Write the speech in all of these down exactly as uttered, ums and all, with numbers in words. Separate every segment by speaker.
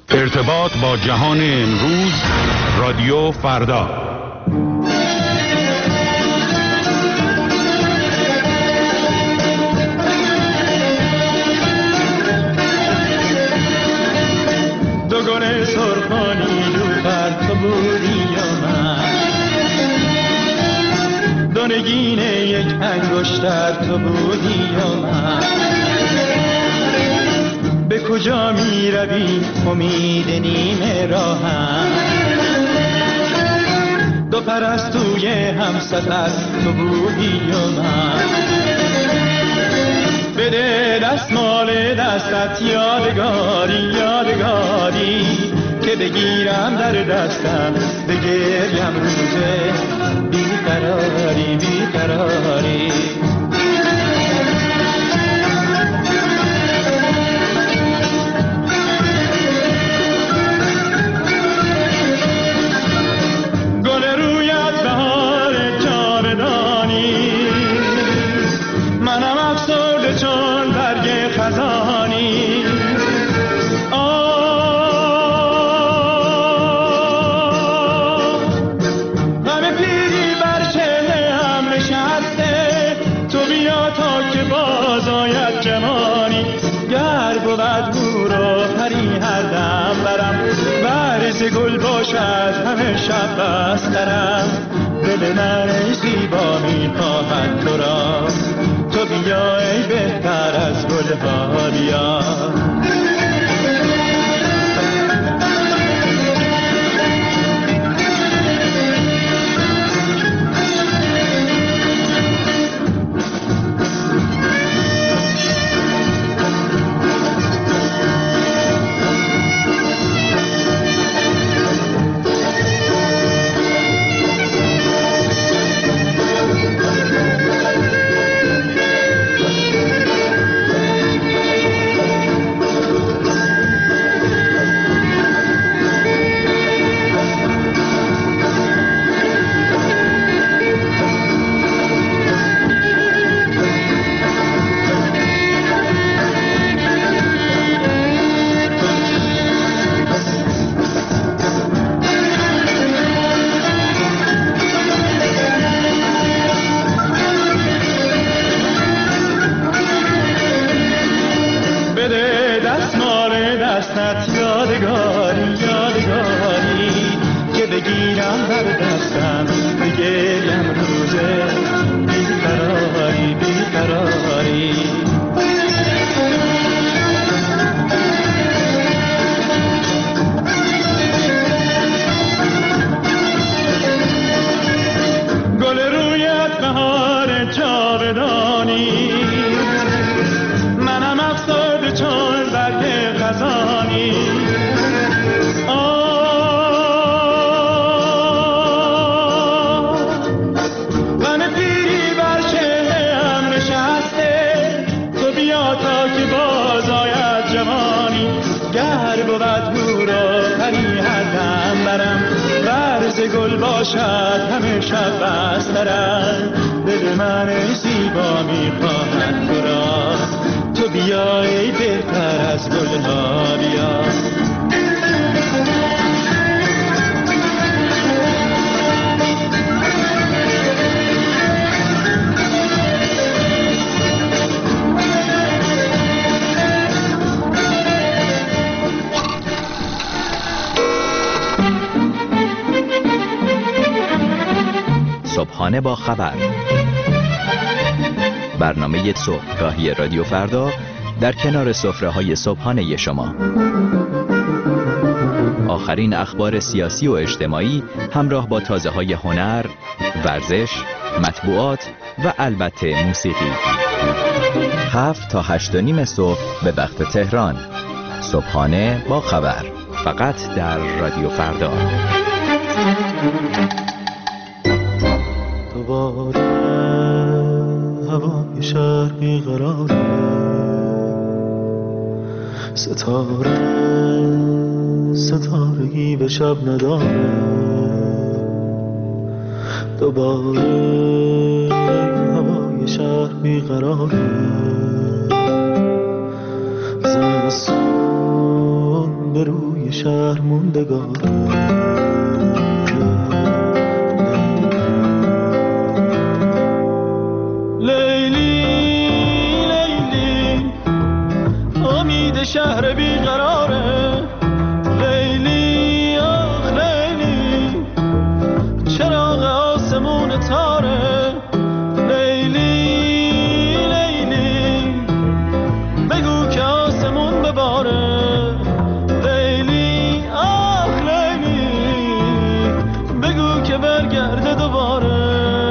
Speaker 1: ارتباط با جهان امروز، رادیو فردا.
Speaker 2: دو گل سرخانی دو بر تو بودی و من، دو نگین یک انگشتر تو بودی و من. به کجا می روی امید نیمه راهم، دو پرستوی هم سفر تو بودی و من. بده دستمال دستت یادگاری یادگاری، که بگیرم در دستم بگریم روزه بیقراری بیقراری. گل باشد همه شب بسترم، دل من ای زیبا میخواهد تو را، تو بیا ای بهتر از گلها بیا. گل باشد همه شب بسترم، دل من ای زیبا میخواهد تو را، تو بیا ای بهتر از گلها بیا.
Speaker 3: صبحانه با خبر، برنامه صبحگاهی رادیو فردا در کنار سفره‌های صبحانه شما. آخرین اخبار سیاسی و اجتماعی همراه با تازه‌های هنر، ورزش، مطبوعات و البته موسیقی. هفت تا هشت و نیم صبح به وقت تهران. صبحانه با خبر، فقط در رادیو فردا.
Speaker 2: دوباره هوای شهر بیقراره، ستاره ستارگی به شب نداره. دوباره هوای شهر بیقراره، زمستون به روی شهر موندگار. لیلی لیلی امید شهر بیقراره. لیلی آخ لیلی چراغ آسمون تاره. لیلی لیلی بگو که آسمون بباره. لیلی آخ لیلی بگو که برگرده دوباره.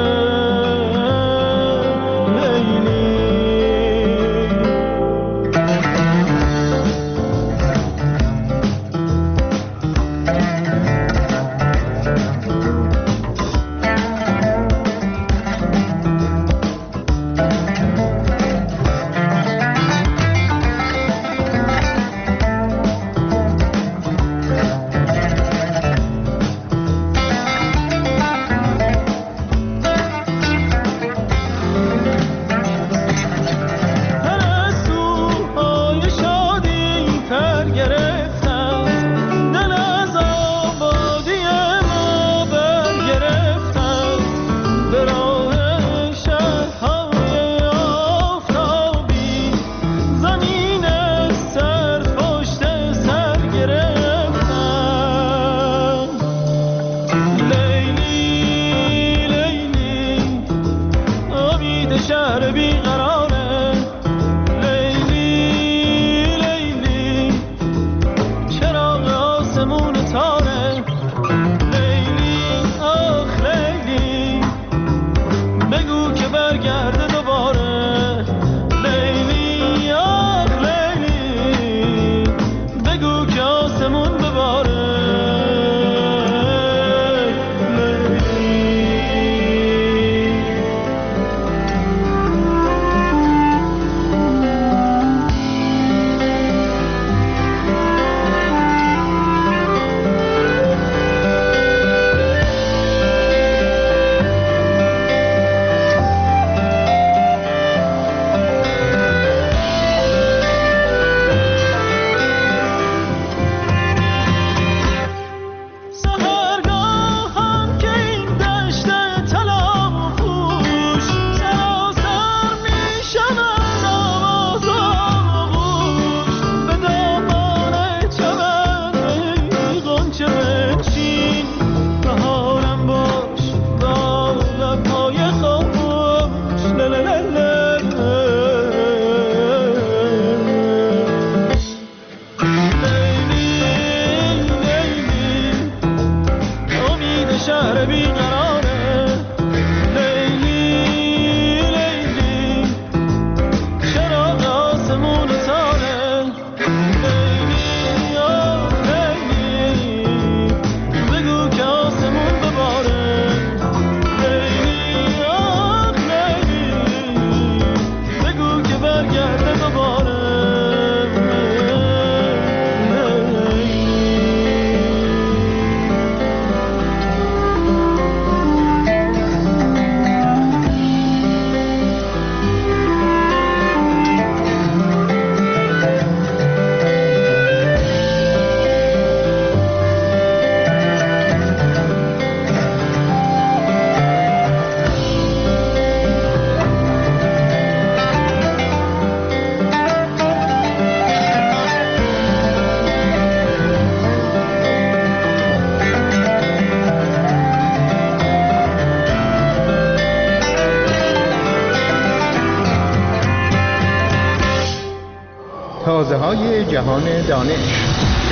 Speaker 4: تازه‌های جهان دانش.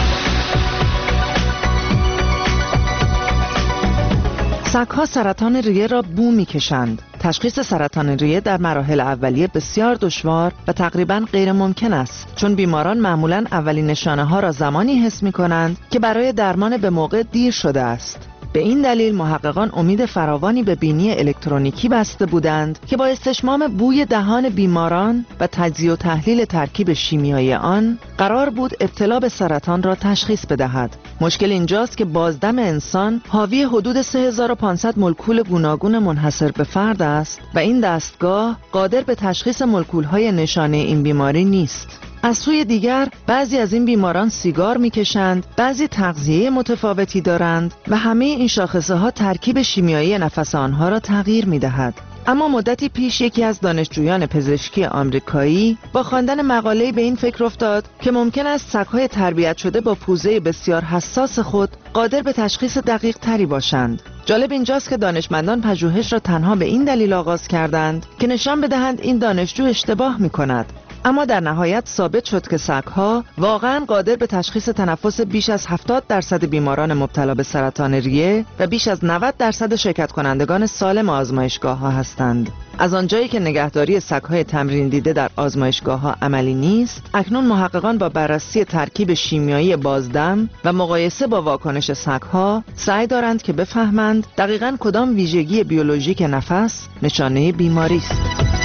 Speaker 5: سگ‌ها سرطان ریه را بو می‌کشند. تشخیص سرطان ریه در مراحل اولیه بسیار دشوار و تقریباً غیر ممکن است، چون بیماران معمولاً اولین نشانه‌ها را زمانی حس می‌کنند که برای درمان به موقع دیر شده است. به این دلیل محققان امید فراوانی به بینی الکترونیکی بسته بودند که با استشمام بوی دهان بیماران و تجزیه و تحلیل ترکیب شیمیایی آن قرار بود ابتلا به سرطان را تشخیص بدهد. مشکل اینجاست که بازدم انسان حاوی حدود سه هزار و پانصد مولکول گوناگون منحصر به فرد است و این دستگاه قادر به تشخیص مولکول‌های نشانه این بیماری نیست. از سوی دیگر بعضی از این بیماران سیگار میکشند، بعضی تغذیه متفاوتی دارند و همه این شاخصه ها ترکیب شیمیایی نفس آنها را تغییر میدهد. اما مدتی پیش یکی از دانشجویان پزشکی آمریکایی با خواندن مقاله‌ای به این فکر افتاد که ممکن است سگ‌های تربیت شده با پوزه بسیار حساس خود قادر به تشخیص دقیق تری باشند. جالب اینجاست که دانشمندان پژوهش را تنها به این دلیل آغاز کردند که نشان بدهند این دانشجو اشتباه می‌کند. اما در نهایت ثابت شد که سگ‌ها واقعاً قادر به تشخیص تنفس بیش از هفتاد درصد بیماران مبتلا به سرطان ریه و بیش از نود درصد شرکت کنندگان سالم آزمایشگاه‌ها هستند. از آنجایی که نگهداری سگ‌های تمرین دیده در آزمایشگاه‌ها عملی نیست، اکنون محققان با بررسی ترکیب شیمیایی بازدم و مقایسه با واکنش سگ‌ها سعی دارند که بفهمند دقیقاً کدام ویژگی بیولوژیک نفس نشانه بیماری است.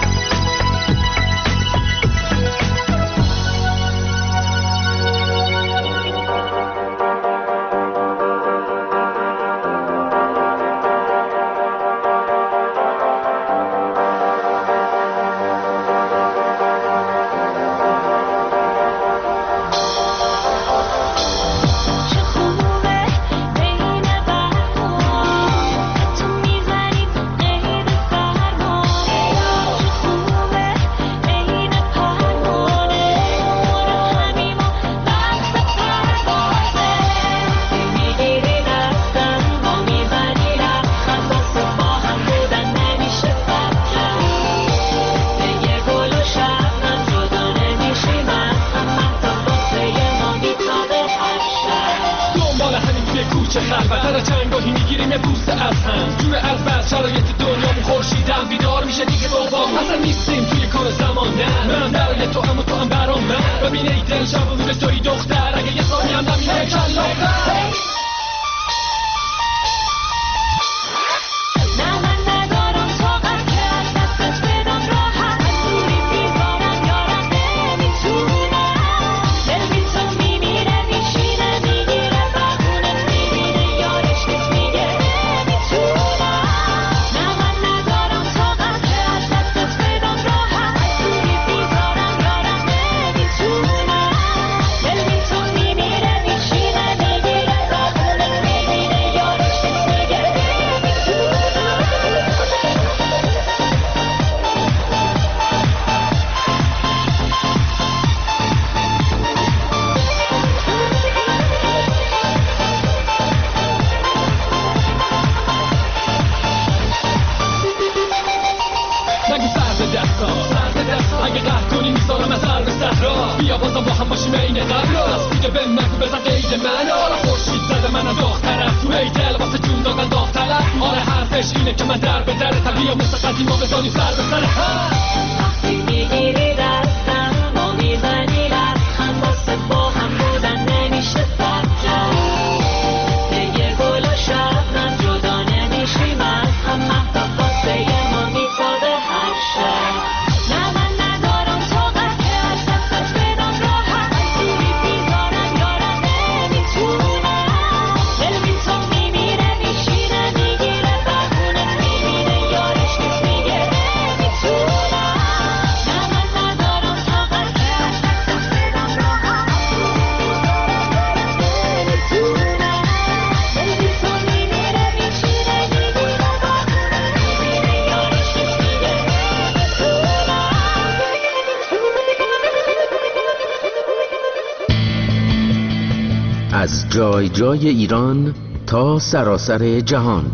Speaker 6: از جای جای ایران تا سراسر جهان،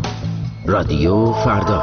Speaker 6: رادیو فردا.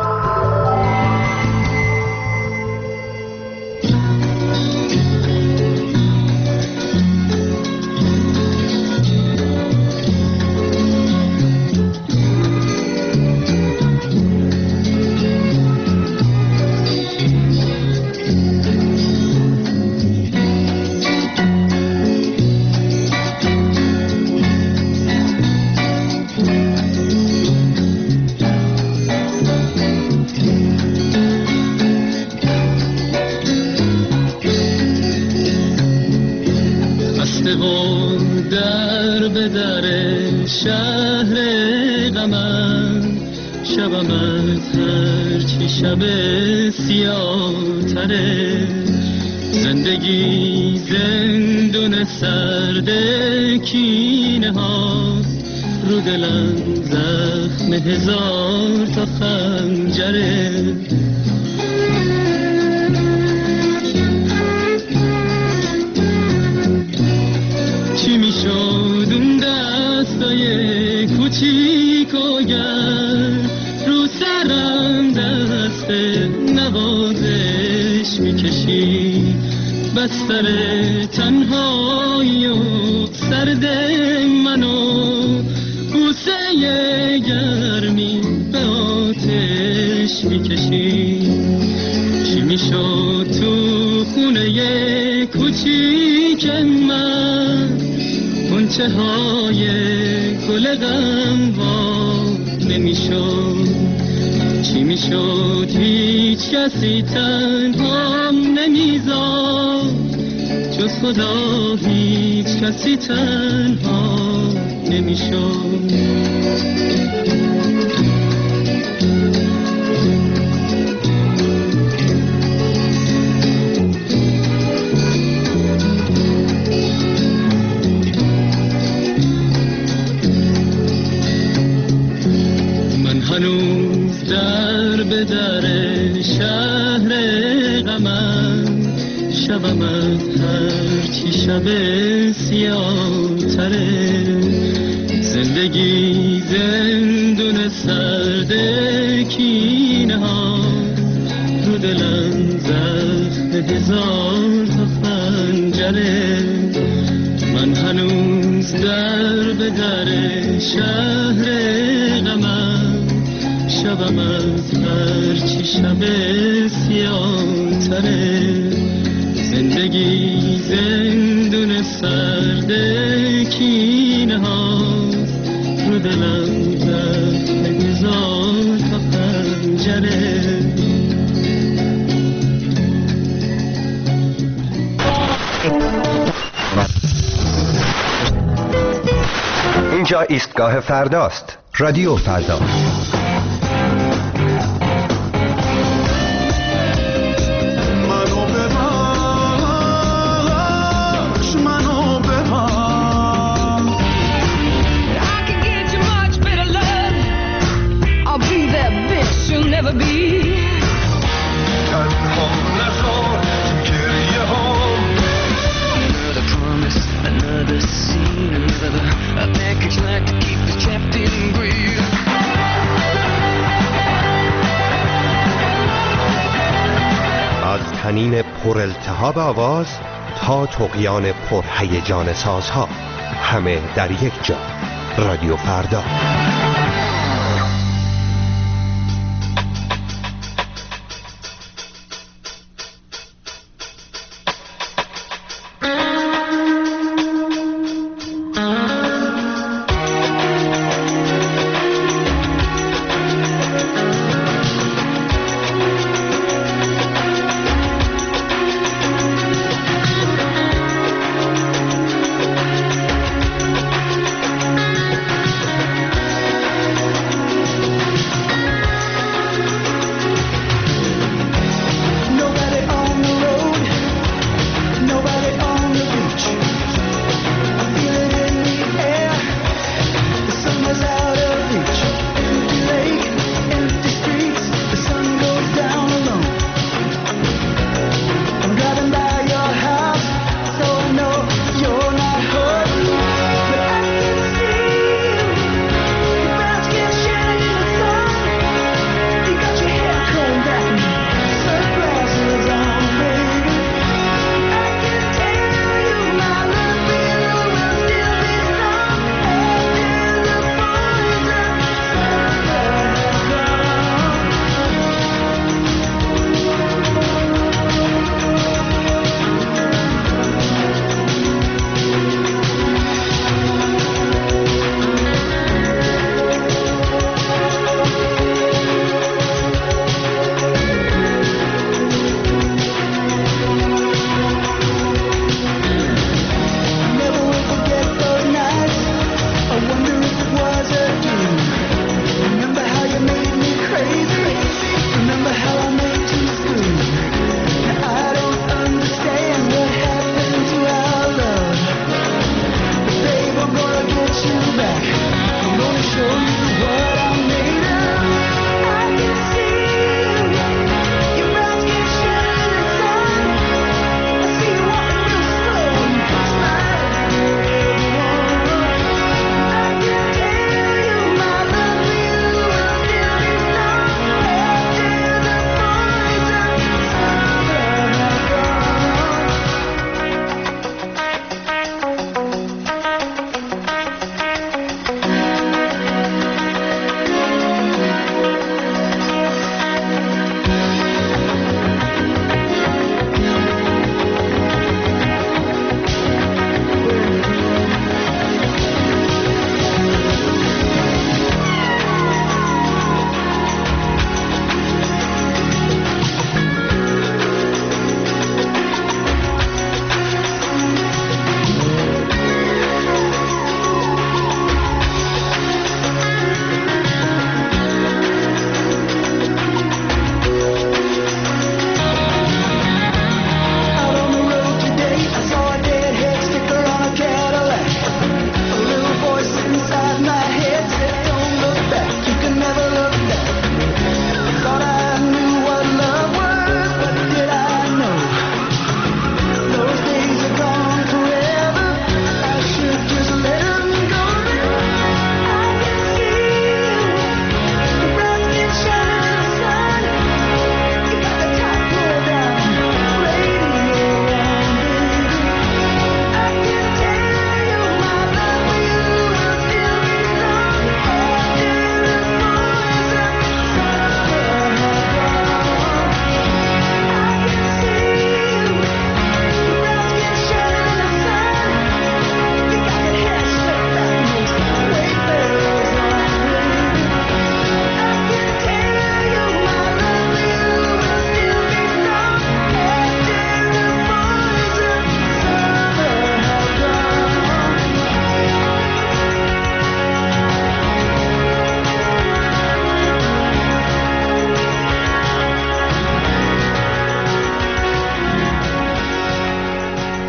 Speaker 2: زندگی زندون سرد کینه ها، رو دلم زخم هزار تا خنجره. چی میشد اون دستای کوچیک و گرم، رو سرم دست نوازش میکشید، بستر تنهایی و سرد منو بوسه گرمی به آتش میکشید. چی میشد تو خونه کوچیک من، غنچه های گل غم وا نمیشد. چی میشد هیچ کسی تنهام نمیذاد، جز خدا هیچ کسی تنها نمیشد. هنوز در به در شهر غمم، شبم از هرچی شب سیاه تره. زندگی زندون سرد کینه ها، رو دلم زخم هزار تا خنجره. من هنوز در به در شهر غمم، شبم از هرچی شب سیاه تره. زندگی زندون سرد کینه ها، رو دلم زخم هزار تا خنجره.
Speaker 7: اینجا ایستگاه فرداست. رادیو فردا. تنین پر التهاب آواز تا طغیان پر هیجان سازها، همه در یک جا. رادیو فردا.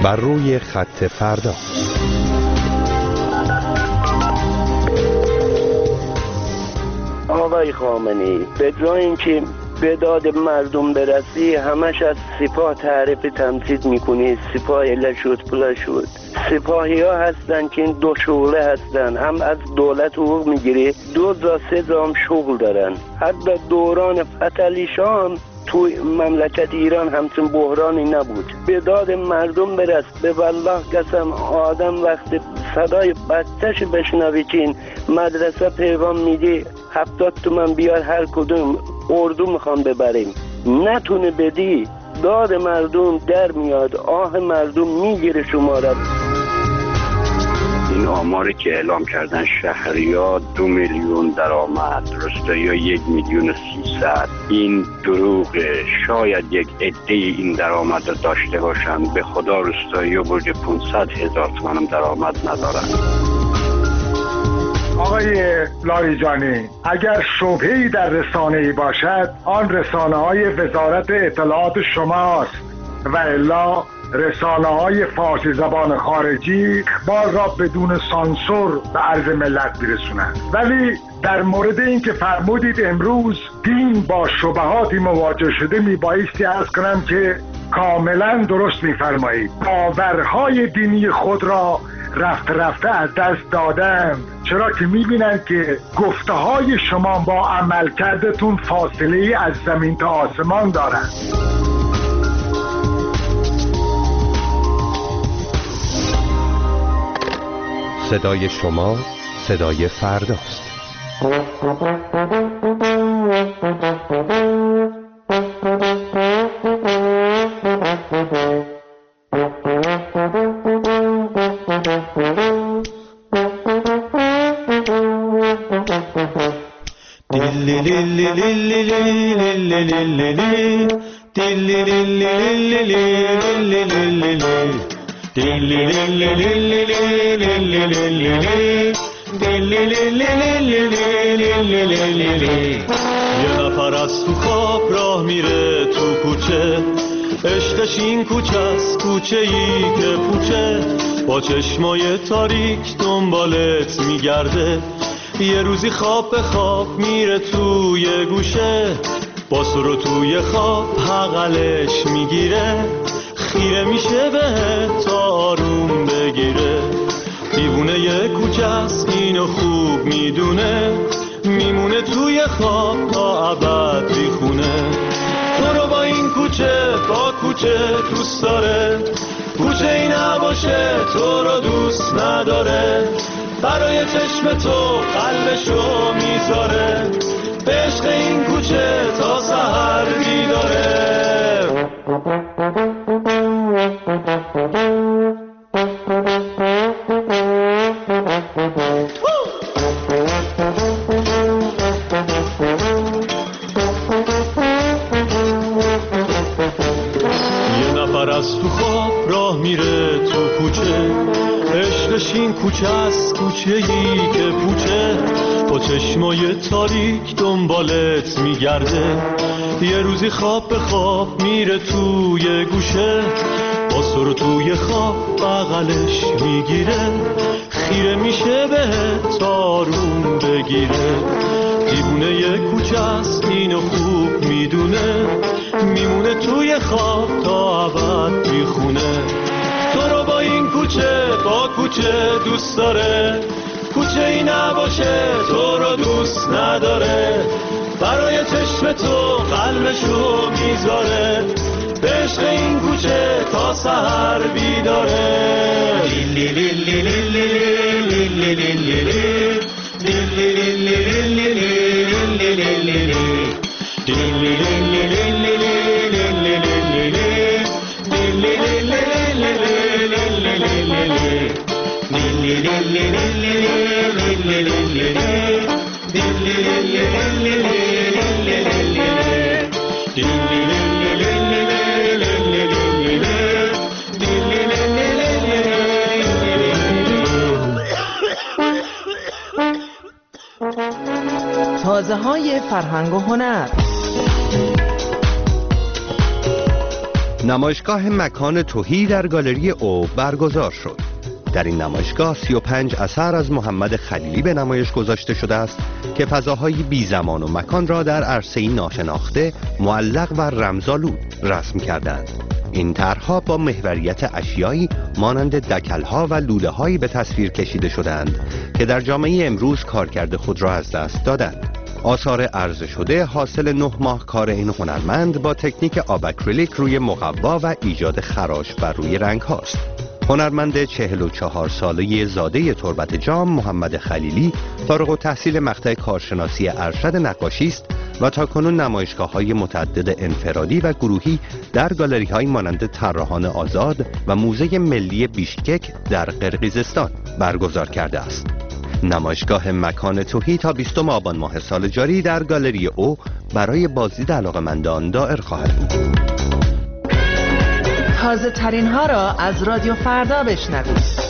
Speaker 7: بر روی خط فردا.
Speaker 8: آقای خامنه‌ای، به جای اینکه به داد مردم برسی همش از سپاه تعریف تمثیل میکنی. سپاه اله شد پلا شد. سپاهی ها هستن که این دو شغله هستن، هم از دولت حقوق میگیری، دو تا سه تا هم شغل دارن. حتی دوران فتحعلی شاه هم تو مملکت ایران همچون بحرانی نبود. به داد مردم برس. به والله قسم آدم وقتی صدای بچه‌ش بشنوی که این مدرسه پیغام میده هفتاد تومن بیار هر کدوم اردو میخوام ببریم، نتونه بدی، داد مردم در میاد، آه مردم میگیره شما را.
Speaker 9: این آماری که اعلام کردن شهریار دو میلیون درآمد، روستایی‌ها یک میلیون و سیصد، این دروغه. شاید یک عده این درآمد را داشته باشند، به خدا روستایی‌ها برج پانصد هزار تومان درآمد ندارند.
Speaker 10: آقای لاریجانی، اگر شبهه‌ای در رسانه‌ای باشد آن رسانه‌های وزارت اطلاعات شماست و الا رسانه‌های فارسی زبان خارجی اخبار را بدون سانسور به عرض ملت برسونند. ولی در مورد این که فرمودید امروز دین با شبهاتی مواجه شده، میبایستی عرض کنم که کاملا درست میفرمایید. باورهای دینی خود را رفته رفته از دست دادند، چرا که میبینند که گفته های شما با عمل کردتون فاصله از زمین تا آسمان دارند.
Speaker 7: صدای شما صدای فرداست.
Speaker 2: یه نفر از تو خواب راه میره تو کوچه، عشقش این کوچه است، کوچه ای که پوچه، با چشمای تاریک دنبالت میگرده. یه روزی خواب به خواب میره توی گوشه، با سر توی خواب حقلش میگیره، خیره میشه به تا آروم بگیره. دیوونه یه کوچه است اینو خوب میدونه، میمونه توی خواب تا ابد بیخونه. تو رو با این کوچه با کوچه دوست داره، کوچه ای نباشه تو رو دوست نداره. برای چشم تو قلبشو میذاره، به عشق این کوچه تا سحر بیداره. از تو خواب راه میره تو کوچه، عشقش این کوچه است، کوچه ای که پوچه، با چشمای تاریک دنبالت میگرده. یه روزی خواب به خواب میره توی گوشه، با سر توی خواب بغلش میگیره، خیره میشه به تارون بگیره. دیوونه یه کوچه است اینو خوب میدونه، میمونه توی خواب تا ابد میخونه. تو رو با این کوچه با کوچه دوست داره، کوچه ای نباشه تو رو دوست نداره. برای چشم تو قلبشو میذاره، به عشق این کوچه تا سحر بیداره. لیلی لیلی لیلی لیلی لیلی لیلی لیلی
Speaker 5: تازه های فرهنگ و هنر.
Speaker 7: نمایشگاه مکان تهی در گالری او برگزار شد. در این نمایشگاه سی و پنج اثر از محمد خلیلی به نمایش گذاشته شده است که فضاهای بی زمان و مکان را در عرصه‌ای ناشناخته، معلق و رمزآلود رسم کردند. این طرح‌ها با محوریت اشیایی مانند دکل‌ها و لوله‌هایی به تصویر کشیده شدند که در جامعه امروز کارکرد خود را از دست دادند. آثار عرضه شده حاصل نه ماه کار این هنرمند با تکنیک آب اکریلیک روی مقوا و ایجاد خراش بر روی رنگ هاست. هنرمند چهل و چهار ساله زاده تربت جام محمد خلیلی فارغ التحصیل مقطع کارشناسی ارشد نقاشی است و تاکنون نمایشگاه‌های متعدد انفرادی و گروهی در گالری‌های مانند طراحان آزاد و موزه ملی بیشکک در قرقیزستان برگزار کرده است. نمایشگاه مکان تهی تا بیستم آبان ماه سال جاری در گالری او برای بازدید علاقه‌مندان دائر خواهد بود.
Speaker 5: تازه ترین ها را از رادیو فردا بشنوید.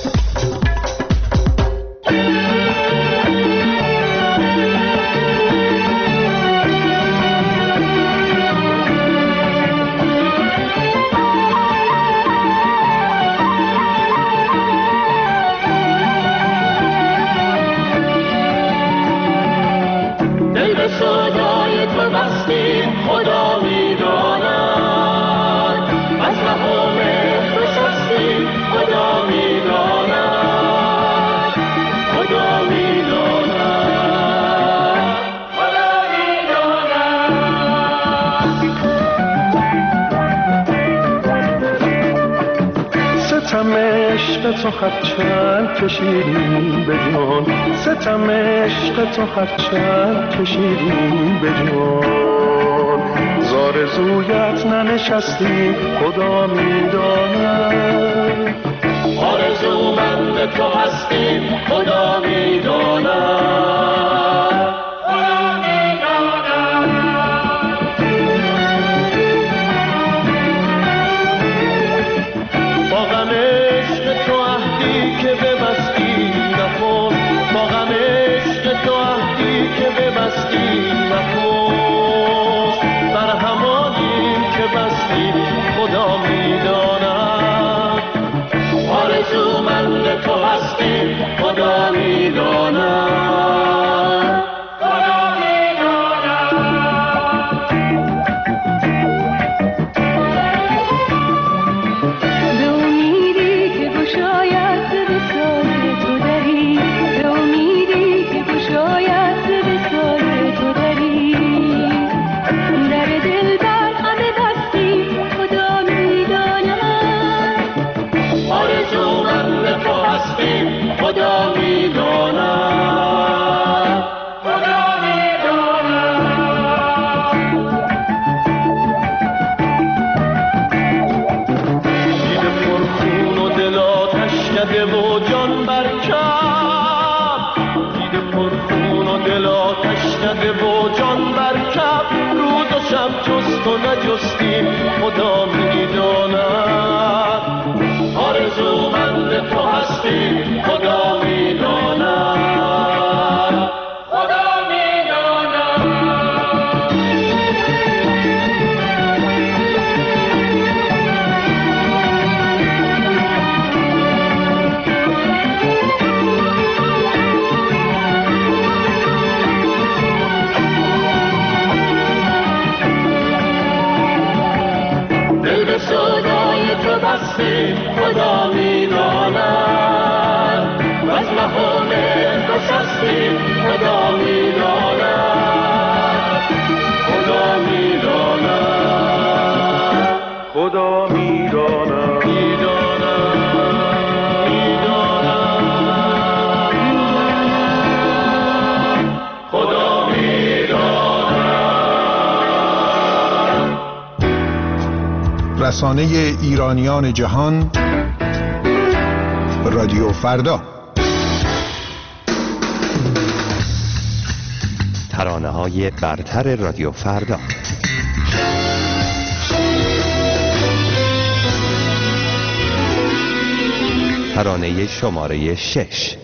Speaker 2: دل به صدای تو بستیم خدا میداند، از مقام نشستیم خدا میداند، خدا میداند، خدا میداند. ستم عشق تو هرچند کشیدیم به جان، ستم عشق تو هرچند کشیدیم به جان، زارزویت ننشستیم خدا میداند، آرزومند تو هستیم خدا میداند، خدا میداند. با غم عشق تو عهدی که ببستی نکن، با غم عشق تو عهدی که ببستی نکن، در همانیم که بستی خدا میداند، آرزومند تو هستیم خدا میداند، خدا میداند.
Speaker 11: به امیدی که گشاید وصال تو دری، به امیدی که گشاید وصال تو دری، در دل بر همه بستی خدا میداند،
Speaker 2: آرزومند تو هستیم خدا میداند، خدا میداند. دیده پرخون و دل آتش کده و جان برکب، دیده پرخون و دل آتش کده و جان برکب، روز و شب جست و نجستیم خدا میداند، آرزومند تو هستیم خدا میداند، خدا میداند. دل به صدای تو بستیم خدا میداند، و از مقام نشستیم خدا میداند، خدا میداند، خدا میداند، میداند، میداند، خدا میداند.
Speaker 4: رسانه ایرانیان جهان، رادیو فردا.
Speaker 7: ترانه‌های برتر رادیو فردا. ترانه شماره شش.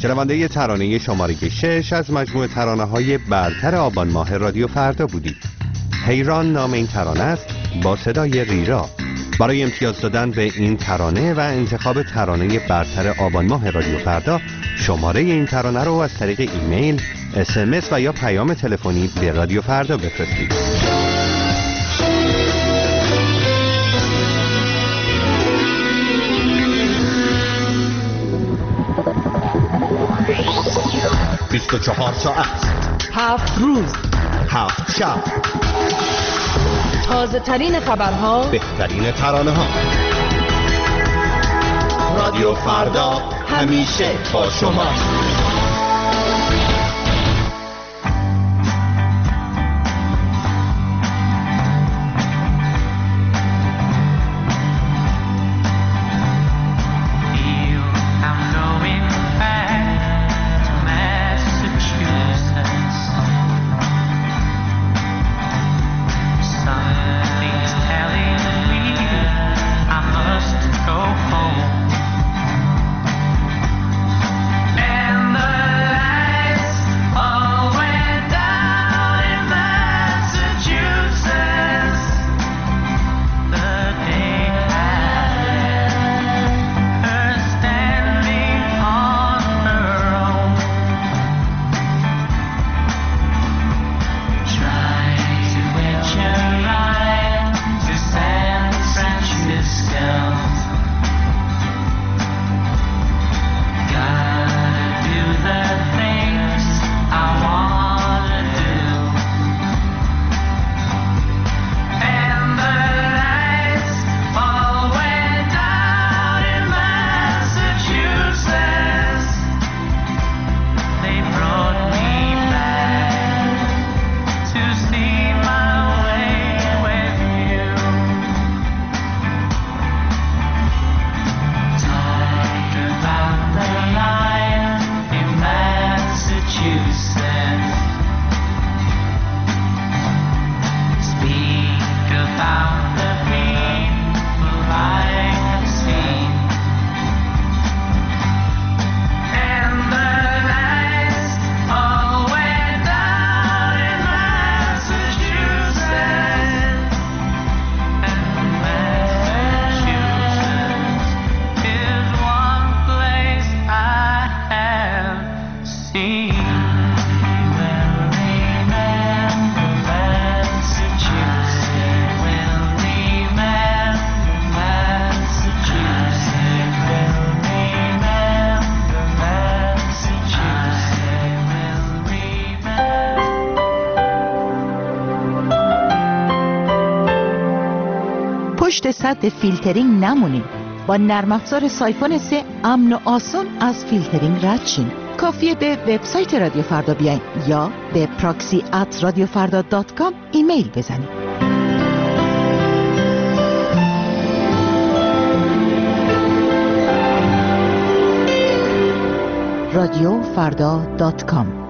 Speaker 7: شنونده ترانه شماره شش از مجموعه ترانه‌های برتر آبان ماه رادیو فردا بودید. حیران نام این ترانه است با صدای ریرا. برای امتیاز دادن به این ترانه و انتخاب ترانه برتر آبان ماه رادیو فردا، شماره این ترانه رو از طریق ایمیل، اس ام اس و یا پیام تلفنی به رادیو فردا بفرستید.
Speaker 1: بیست و چهار ساعت،
Speaker 5: هفت روز،
Speaker 1: هفت شب،
Speaker 5: تازه ترین خبرها،
Speaker 1: بهترین ترانه ها. رادیو فردا همیشه با شما.
Speaker 12: پشت سد فیلترینگ نمونید. با نرم افزار سایفون سه امن و آسان از فیلترینگ رد شین. کافیه به وبسایت رادیو فردا بیاین یا به پراکسی ات رادیو فردا دات کام ایمیل بزنید. رادیو فردا دات کام.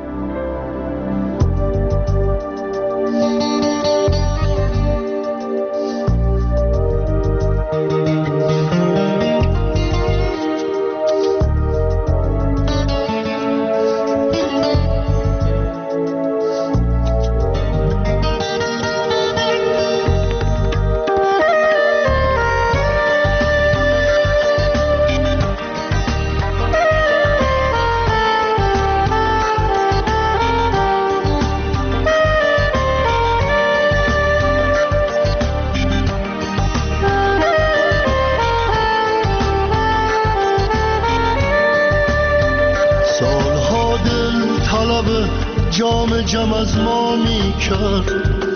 Speaker 13: جام جم از ما می کرد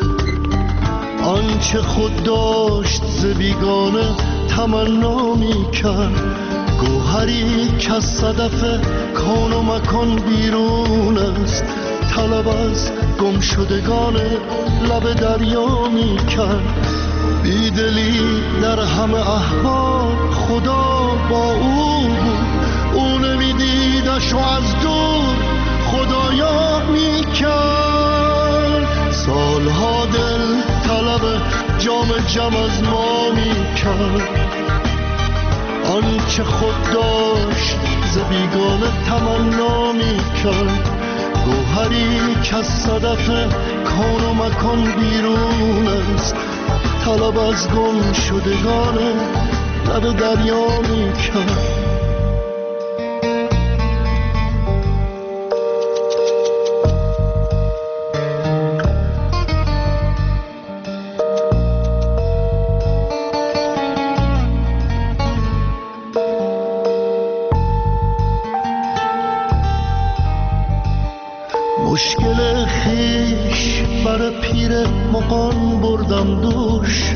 Speaker 13: آنچه خود داشت ز بیگانه تمنا می کرد. گوهری که از صدف کون و مکان بیرون است طلب از گم شدگان لب دریا می کرد. بیدلی در همه احوال خدا با او بود، او نمیدیدش و از دور خدایا می کرد. سالها دل طلب جام جم از ما می کرد آنچه خود داشت ز بیگانه تمنا می کرد گوهری که از صدف کون و مکان بیرون است طلب از گم شدگان لب دریا می کرد مشکل خیش بر پیر مغان بردم دوش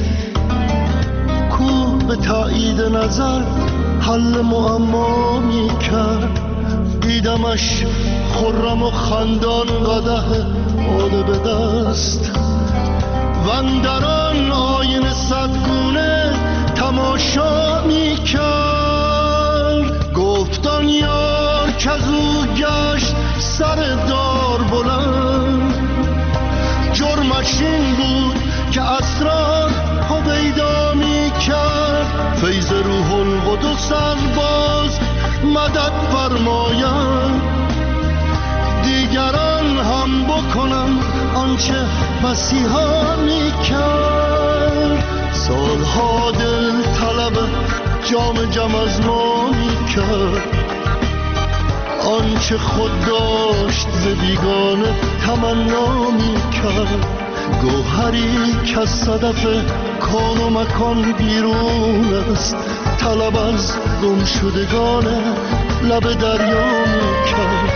Speaker 13: کو به تایید نظر حل معما می کرد دیدمش خرم و خندان قدح باده به دست و اندران آینه صدگونه تماشا می کرد گفتان یار که از او گشت سر دار بلند جرمش این بود که اسرار هویدا می کرد فیض روح القدس باز مدد فرماید دیگران هم بکنم آنچه مسیحا می کرد سالها دل طلب جام جم از ما می کرد آنچه خود داشت ز بیگانه تمنا می کرد گوهری که از صدف کون و مکان بیرون است طلب از گم شدگان لب دریا می کرد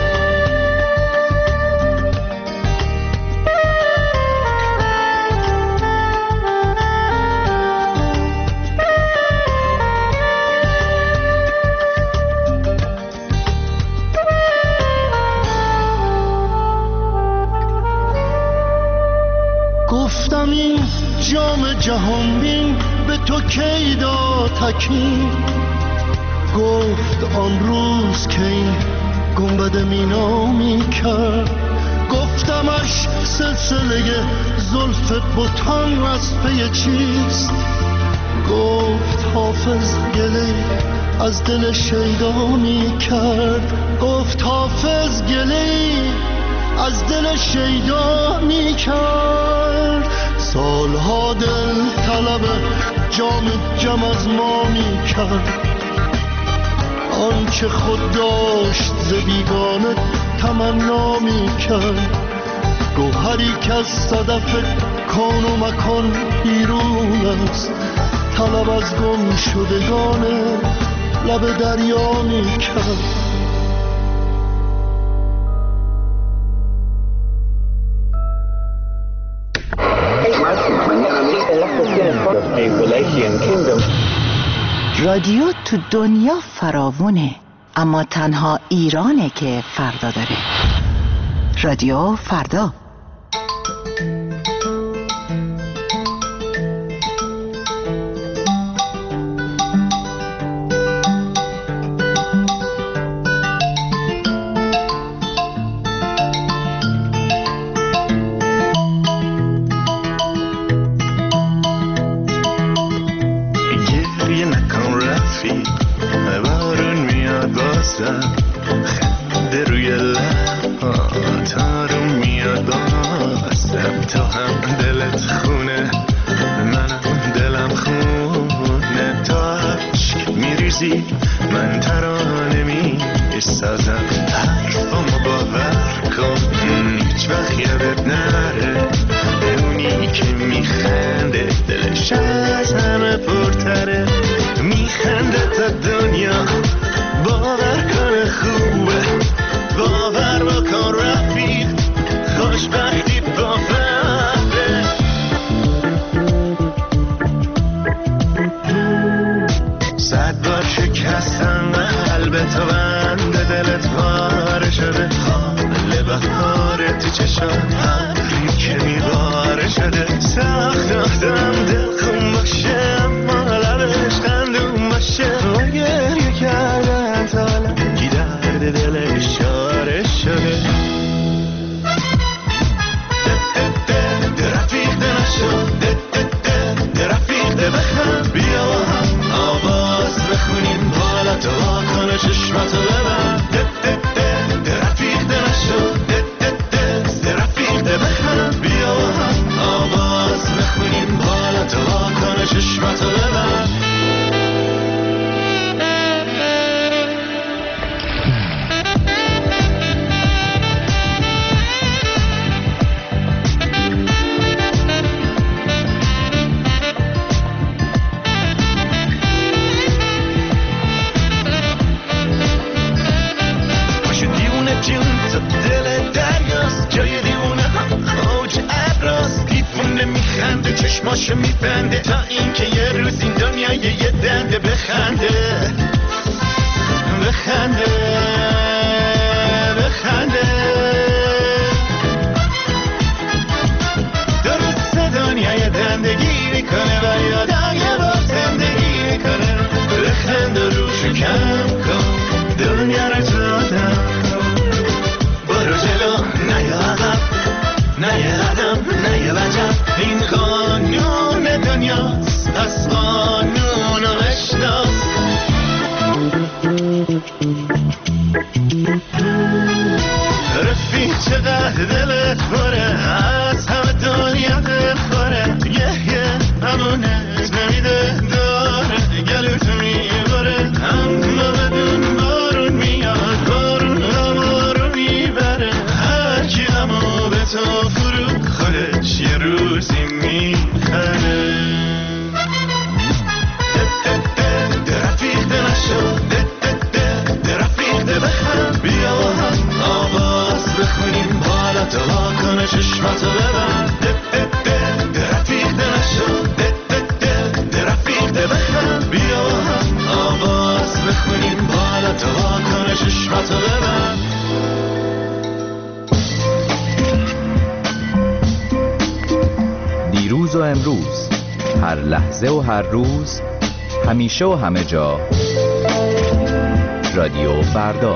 Speaker 13: گفتم این جام جهان بین به تو کی داد تکین گفت آن روز که این گنبد مینا می کرد گفتمش سلسله زلف بتان از پی چیست گفت حافظ گله از دل شیدا می کرد گفت حافظ گله از دل شیدا می کرد سالها دل طلب جام جم از ما می کرد آنچه خود داشت ز بیگانه تمنا می کرد گوهری که از صدف کون و مکان بیرون است طلب از گم شدگان لب دریا می کرد
Speaker 12: رادیو تو دنیا فراوونه اما تنها ایرانه که فردا داره رادیو فردا
Speaker 14: خنده روی لبات آروم میاد بازم تو هم دلت خونه منم دلم خونه تو عشق میریزی من ترانه میسازم حرفامو باور کن هیچ وقت یادت نره اونی که میخنده دلش از همه پرتره میخنده تا دنیا باور کن خوبه باور بکن رفیق خوشبختی با فرده صد بار شکستم قلب تو بند دلت پاره شده حال بهاره تو چشم هری که میباره شده سخت نختم دل خون باشه اما لبش خندون باشه و گریه کردن تالم کی درد دل اشاره شده رفیق نشو رفیق بخم بیا آواز بخم چشماشو میبنده تا اینکه یه روز این دنیا یه دنده بخنده بخنده بخنده درست دنیا دنده گیری کنه و یادم یه بار زندگی کنه بخنده روشو کم کن دنیا رو جادم برو جلو نه یه عقب نه یه قدم نه یه وجب این قانون دنیاست پس قانون رو بشناس رفیق چقدر دلت پره از همه دنیا دلخوره یه یه همونت نمیده داره گلوت میبره اما بدون بارون میاد بارون همه رو میبره هر کی همو به تو فرو خودش یه روزی میخره رفیق نشو بیا با هم آواز بخونیم بالا تو واکنه چشماتو ببند رفیق نشو رفیق بخم بیا با هم آواز بخونیم بالا تو واکنه چشماتو ببند
Speaker 3: دیروز و امروز هر لحظه و هر روز همیشه و همه جا رادیو فردا.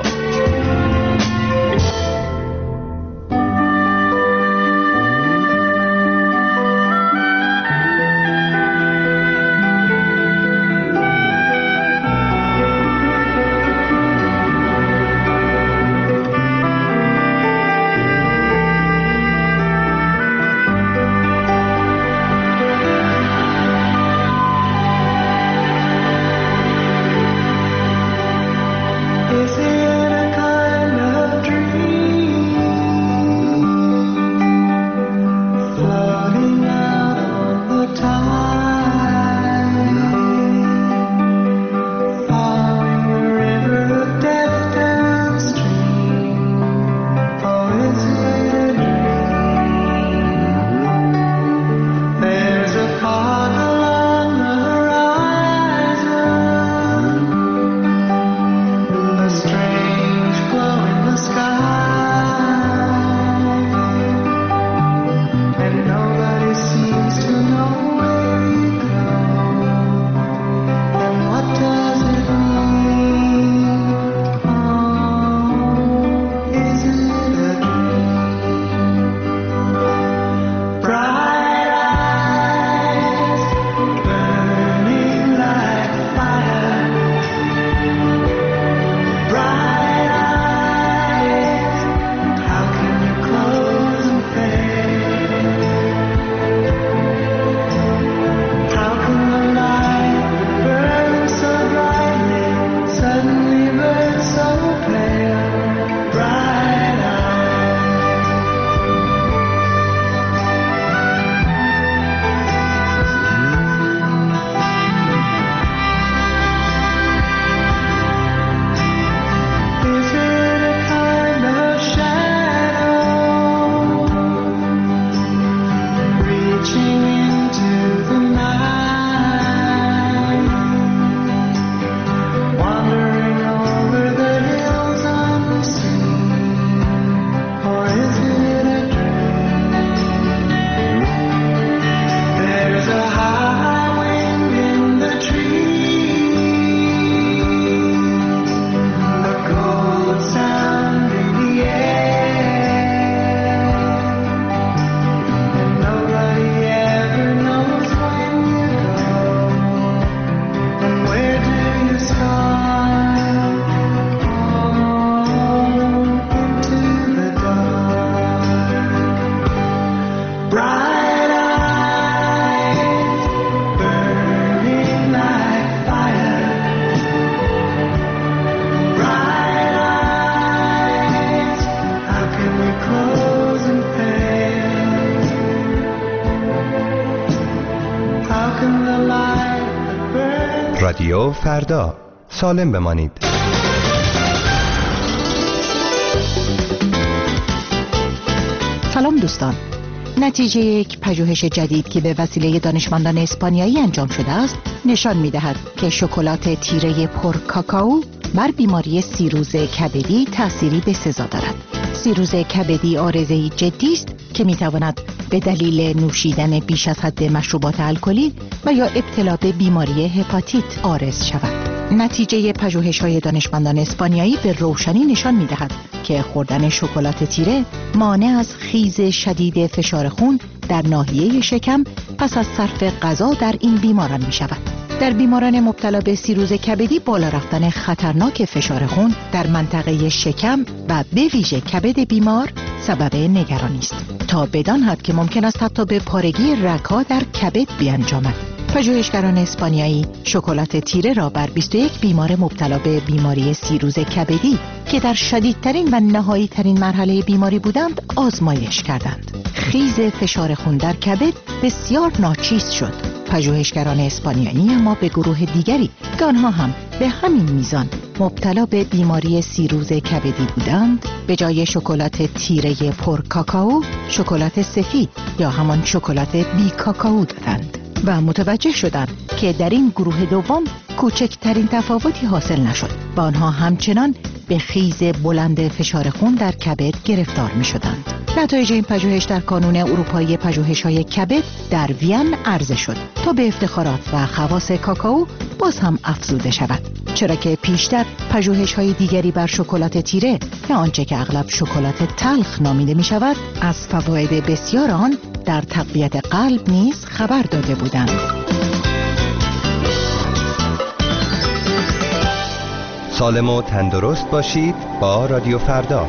Speaker 7: رادیو فردا، سالم بمانید.
Speaker 12: سلام دوستان، نتیجه یک پژوهش جدید که به وسیله دانشمندان اسپانیایی انجام شده است نشان می‌دهد که شکلات تیره پر کاکائو بر بیماری سیروز کبدی تأثیری بسزا دارد. سیروز کبدی عارضه‌ای جدی است که می‌تواند به دلیل نوشیدن بیش از حد مشروبات الکلی و یا ابتلا به بیماری هپاتیت عارض شود. نتیجه پژوهش‌های دانشمندان اسپانیایی به روشنی نشان می‌دهد که خوردن شکلات تیره مانع از خیز شدید فشار خون در ناحیه شکم پس از صرف غذا در این بیماران می‌شود. در بیماران مبتلا به سیروز کبدی بالا رفتن خطرناک فشار خون در منطقه شکم و به ویژه کبد بیمار سبب نگرانی است تا بدان حد که ممکن است حتی به پارگی رگ‌ها در کبد بیانجامد. پژوهشگران اسپانیایی شکلات تیره را بر بیست و یک بیمار مبتلا به بیماری سیروز کبدی که در شدیدترین و نهایی ترین مرحله بیماری بودند آزمایش کردند. خیز فشار خون در کبد بسیار ناچیز شد. پژوهشگران اسپانیایی اما به گروه دیگری که آنها هم به همین میزان مبتلا به بیماری سیروز کبدی بودند به جای شکلات تیره پر کاکائو شکلات سفید یا همان شکلات بی کاکائو دادند و متوجه شدند که در این گروه دوم کوچکترین تفاوتی حاصل نشد و آنها همچنان به خیز بلند فشار خون در کبد گرفتار می شدند. نتایج این پژوهش در کانون اروپایی پژوهش‌های کبد در وین عرضه شد تا به افتخارات و خواص کاکائو باز هم افزوده شود، چرا که پیشتر پژوهش‌های دیگری بر شکلات تیره یا آنچه که اغلب شکلات تلخ نامیده می شود از فواید بسیار آن در تقویت قلب نیز خبر داده بودند.
Speaker 7: سالم و تندرست باشید با رادیو فردا.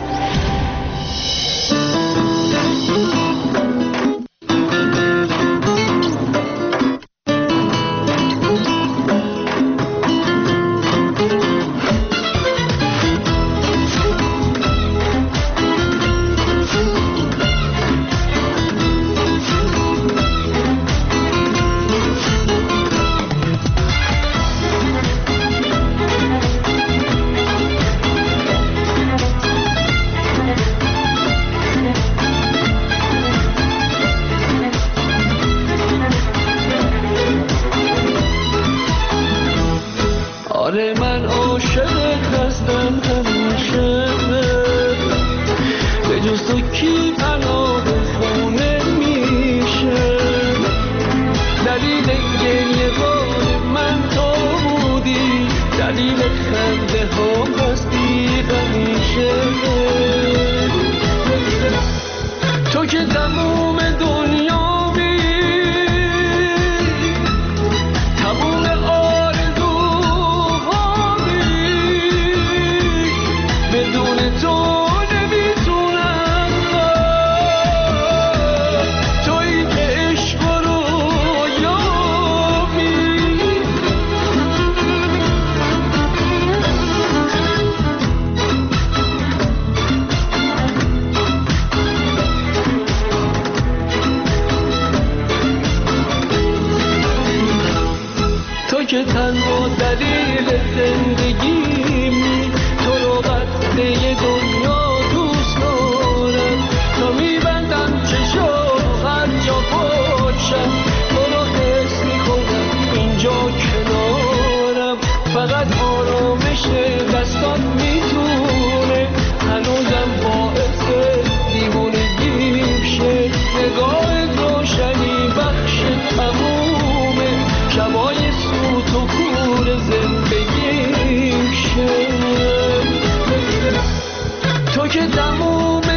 Speaker 15: تو که تموم